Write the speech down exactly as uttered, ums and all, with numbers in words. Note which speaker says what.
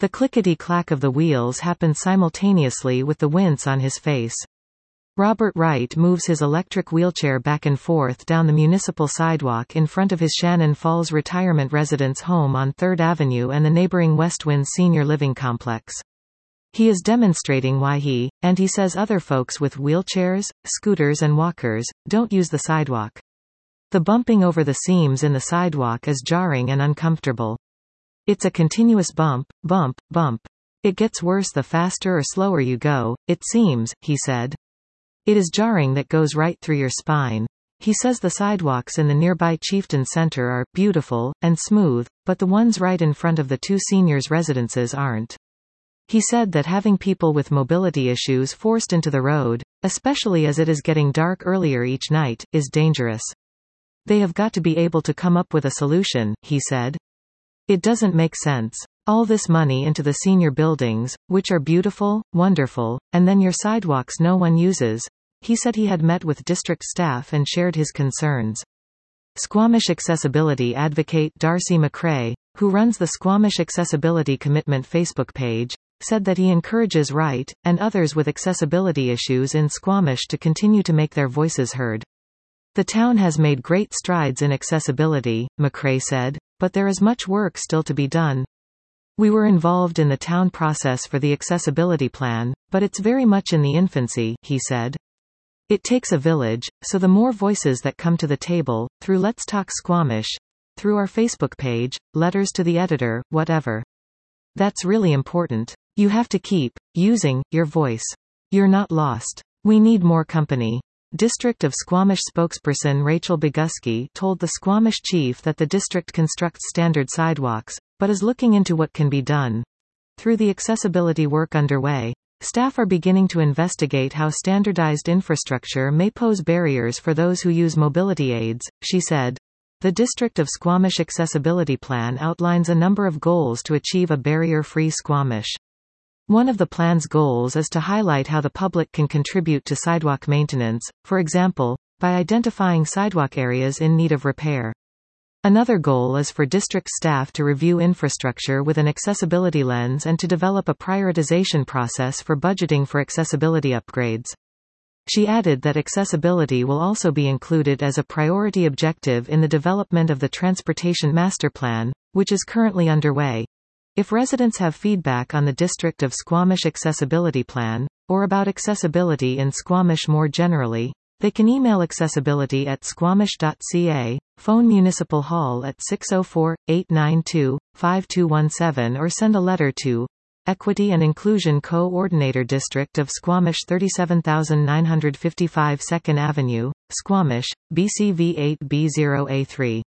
Speaker 1: The clickety-clack of the wheels happens simultaneously with the wince on his face. Robert Wright moves his electric wheelchair back and forth down the municipal sidewalk in front of his Shannon Falls retirement residence home on third Avenue and the neighboring Westwind Senior Living Complex. He is demonstrating why he, and he says other folks with wheelchairs, scooters and walkers, don't use the sidewalk. The bumping over the seams in the sidewalk is jarring and uncomfortable. It's a continuous bump, bump, bump. It gets worse the faster or slower you go, it seems, he said. It is jarring that goes right through your spine. He says the sidewalks in the nearby Chieftain Center are beautiful and smooth, but the ones right in front of the two seniors' residences aren't. He said that having people with mobility issues forced into the road, especially as it is getting dark earlier each night, is dangerous. They have got to be able to come up with a solution, he said. It doesn't make sense. All this money into the senior buildings, which are beautiful, wonderful, and then your sidewalks no one uses. He said he had met with district staff and shared his concerns. Squamish accessibility advocate Darcy McCrae, who runs the Squamish Accessibility Commitment Facebook page, said that he encourages Wright, and others with accessibility issues in Squamish to continue to make their voices heard. The town has made great strides in accessibility, McCrae said, but there is much work still to be done. We were involved in the town process for the accessibility plan, but it's very much in the infancy, he said. It takes a village, so the more voices that come to the table, through Let's Talk Squamish, through our Facebook page, letters to the editor, whatever. That's really important. You have to keep using your voice. You're not lost. We need more company. District of Squamish spokesperson Rachel Boguski told the Squamish chief that the district constructs standard sidewalks, but is looking into what can be done. Through the accessibility work underway, staff are beginning to investigate how standardized infrastructure may pose barriers for those who use mobility aids, she said. The District of Squamish Accessibility Plan outlines a number of goals to achieve a barrier-free Squamish. One of the plan's goals is to highlight how the public can contribute to sidewalk maintenance, for example, by identifying sidewalk areas in need of repair. Another goal is for district staff to review infrastructure with an accessibility lens and to develop a prioritization process for budgeting for accessibility upgrades. She added that accessibility will also be included as a priority objective in the development of the Transportation Master Plan, which is currently underway. If residents have feedback on the District of Squamish Accessibility Plan, or about accessibility in Squamish more generally, they can email accessibility at squamish dot c a, phone Municipal Hall at six oh four, eight nine two, five two one seven or send a letter to Equity and Inclusion Co-Ordinator District of Squamish thirty-seven thousand nine hundred fifty-five second Avenue, Squamish, B C V eight B zero A three.